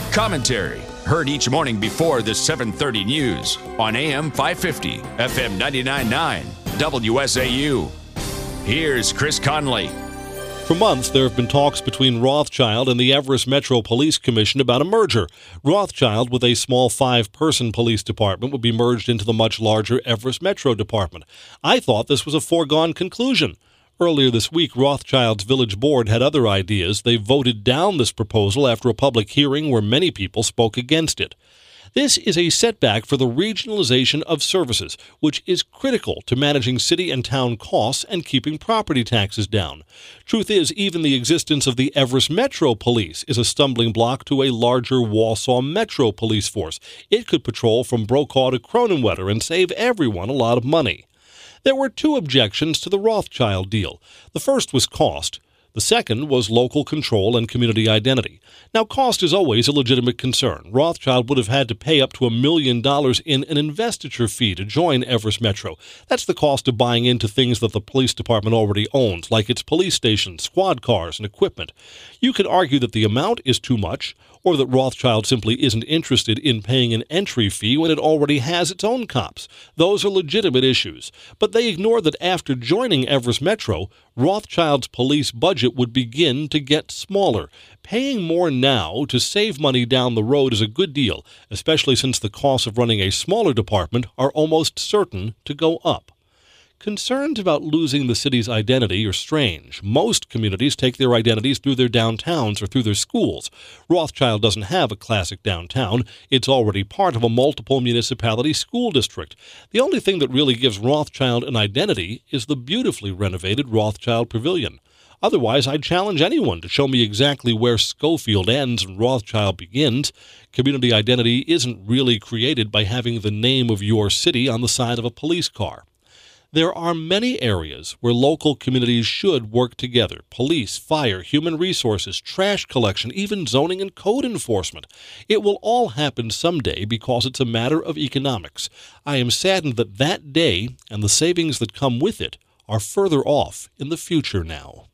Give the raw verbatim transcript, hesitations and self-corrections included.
Commentary, heard each morning before the seven thirty news on A M five fifty, F M ninety-nine point nine, W S A U. Here's Chris Conley. For months, there have been talks between Rothschild and the Everest Metro Police Commission about a merger. Rothschild, with a small five-person police department, would be merged into the much larger Everest Metro Department. I thought this was a foregone conclusion. Earlier this week, Rothschild's village board had other ideas. They voted down this proposal after a public hearing where many people spoke against it. This is a setback for the regionalization of services, which is critical to managing city and town costs and keeping property taxes down. Truth is, even the existence of the Everest Metro Police is a stumbling block to a larger Wausau Metro Police force. It could patrol from Brokaw to Cronenwether and save everyone a lot of money. There were two objections to the Rothschild deal. The first was cost. The second was local control and community identity. Now, cost is always a legitimate concern. Rothschild would have had to pay up to a million dollars in an investiture fee to join Everest Metro. That's the cost of buying into things that the police department already owns, like its police stations, squad cars, and equipment. You could argue that the amount is too much, or that Rothschild simply isn't interested in paying an entry fee when it already has its own cops. Those are legitimate issues. But they ignore that after joining Everest Metro, Rothschild's police budget would begin to get smaller. Paying more now to save money down the road is a good deal, especially since the costs of running a smaller department are almost certain to go up. Concerns about losing the city's identity are strange. Most communities take their identities through their downtowns or through their schools. Rothschild doesn't have a classic downtown. It's already part of a multiple municipality school district. The only thing that really gives Rothschild an identity is the beautifully renovated Rothschild Pavilion. Otherwise, I'd challenge anyone to show me exactly where Schofield ends and Rothschild begins. Community identity isn't really created by having the name of your city on the side of a police car. There are many areas where local communities should work together. Police, fire, human resources, trash collection, even zoning and code enforcement. It will all happen someday because it's a matter of economics. I am saddened that that day and the savings that come with it are further off in the future now.